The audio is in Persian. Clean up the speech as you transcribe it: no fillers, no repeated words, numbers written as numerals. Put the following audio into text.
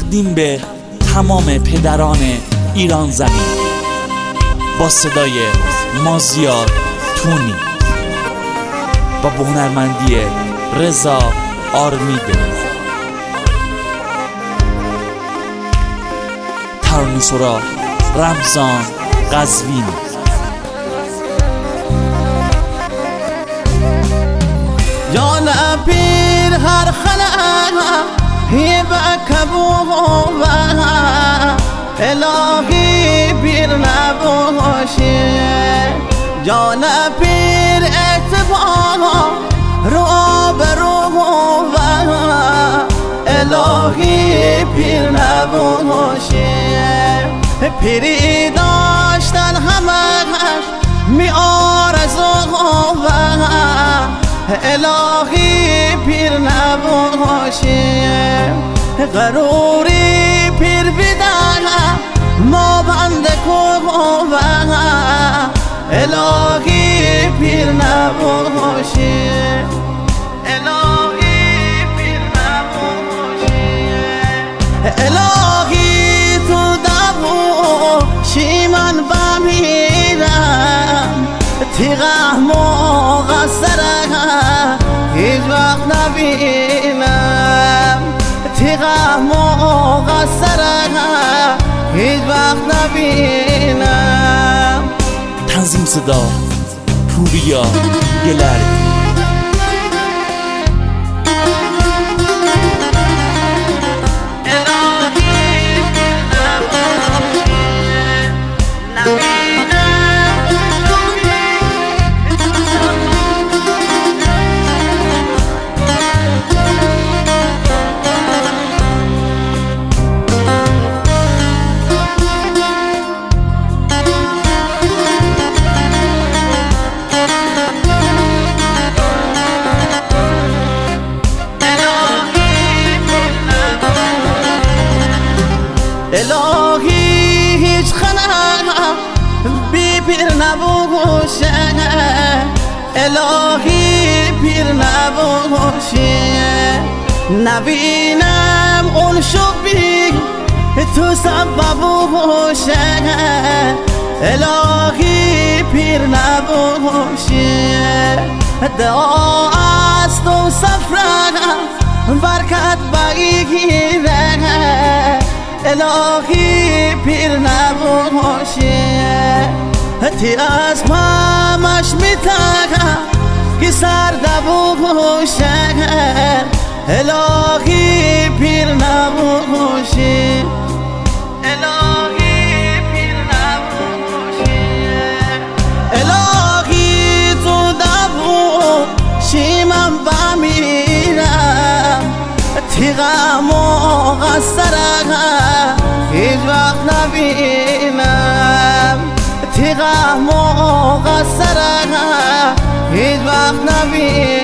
تقدیم به تمام پدران ایران زمین با صدای مازیار تونی و با هنرمندی رضا آرمیده. ترانه‌سرا رمضان قزوینی. جان پیر هر خلق بکبو الهی پیر نباشه، جان پیر اتفاق رو برو الهی پیر نباشه. پیری داشتن همش می آرزو الهی پیر نباشه. غروری پیر بدن ما بنده کو الهی پیر نباشه، الهی پیر نباشه. الهی تو دبوشی من بمیرم، تیغه مقصره هیچ وقت نبینم، تیغه مقصره هیچ وقت نبینم. تنظیم صدا پوریا گلردی. الهی هیچ خنم بی پیر نباشه، الهی پیر نباشه. نبینم اون شبی تو سبب باشه، الهی پیر نباشه. دعا از تو سفرم برکت بگیره، الهی پیر نباشه. تی از پامش میتاگم که سرده بوشه، الهی پیر نباشه، الهی پیر نباشه. الهی تو دبوشی من بمیرم، تیغه مقصره هیچ وقت نبینم، تیغه مقصره هیچ وقت نبینم.